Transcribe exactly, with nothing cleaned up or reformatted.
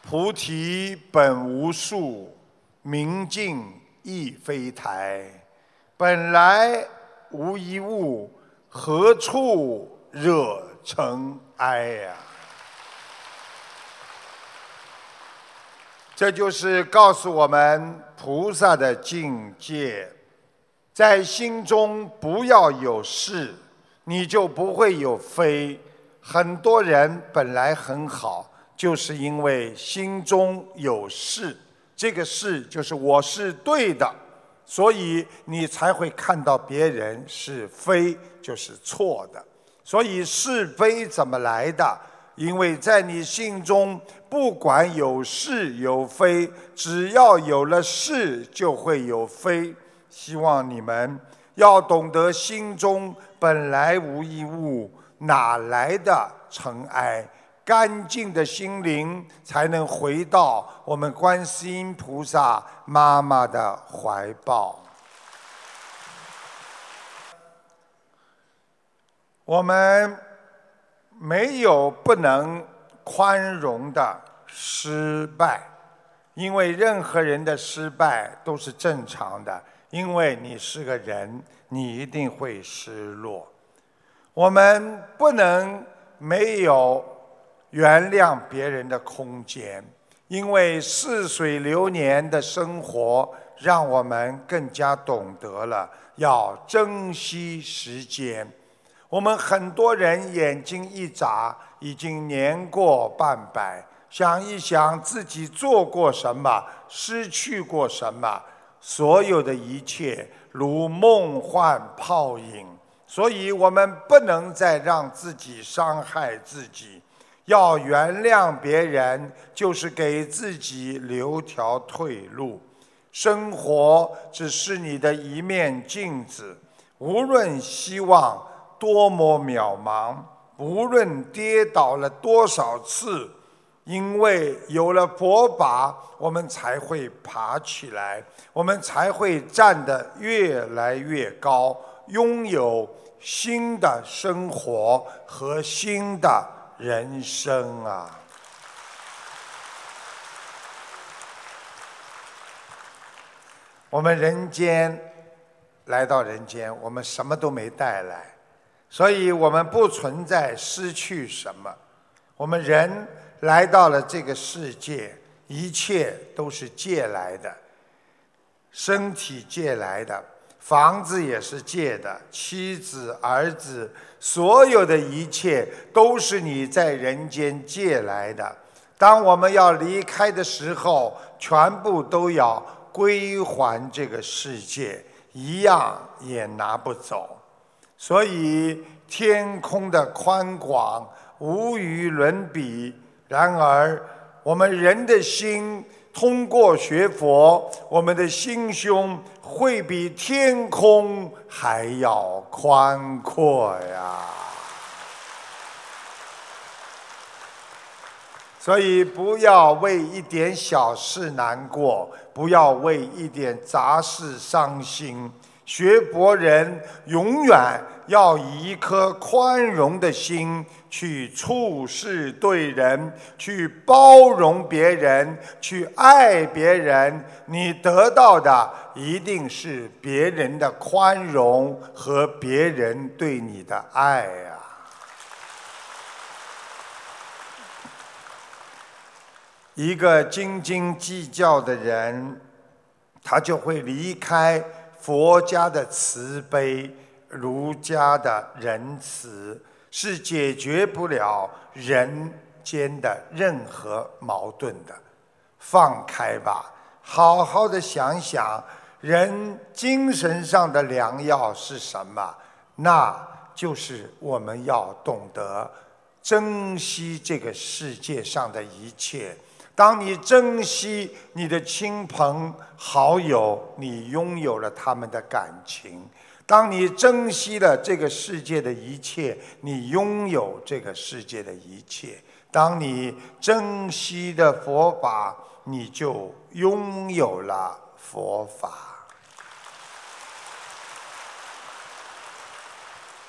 菩提本无树，明镜亦非台。本来无一物，何处惹尘埃呀、啊？这就是告诉我们菩萨的境界，在心中不要有是，你就不会有非。很多人本来很好，就是因为心中有是，这个是就是我是对的，所以你才会看到别人是非就是错的。所以是非怎么来的？因为在你心中，不管有是有非，只要有了是，就会有非。希望你们要懂得，心中本来无一物，哪来的尘埃？干净的心灵，才能回到我们观世音菩萨妈妈的怀抱。我们没有不能宽容的失败，因为任何人的失败都是正常的，因为你是个人，你一定会失落。我们不能没有原谅别人的空间，因为似水流年的生活让我们更加懂得了要珍惜时间。我们很多人眼睛一眨，已经年过半百，想一想自己做过什么，失去过什么，所有的一切如梦幻泡影。所以我们不能再让自己伤害自己，要原谅别人，就是给自己留条退路。生活只是你的一面镜子，无论希望多么渺茫，无论跌倒了多少次，因为有了佛法，我们才会爬起来，我们才会站得越来越高，拥有新的生活和新的人生啊！我们人间来到人间，我们什么都没带来，所以我们不存在失去什么。我们人来到了这个世界，一切都是借来的，身体借来的，房子也是借的，妻子、儿子，所有的一切都是你在人间借来的。当我们要离开的时候，全部都要归还这个世界，一样也拿不走。所以天空的宽广无与伦比，然而我们人的心通过学佛，我们的心胸会比天空还要宽阔呀！所以不要为一点小事难过，不要为一点杂事伤心。学佛人永远要以一颗宽容的心去处事对人，去包容别人，去爱别人。你得到的一定是别人的宽容和别人对你的爱啊！一个斤斤计较的人，他就会离开佛家的慈悲，儒家的仁慈，是解决不了人间的任何矛盾的。放开吧，好好的想想，人精神上的良药是什么？那就是我们要懂得珍惜这个世界上的一切。当你珍惜你的亲朋好友，你拥有了他们的感情；当你珍惜了这个世界的一切，你拥有这个世界的一切；当你珍惜的佛法，你就拥有了佛法。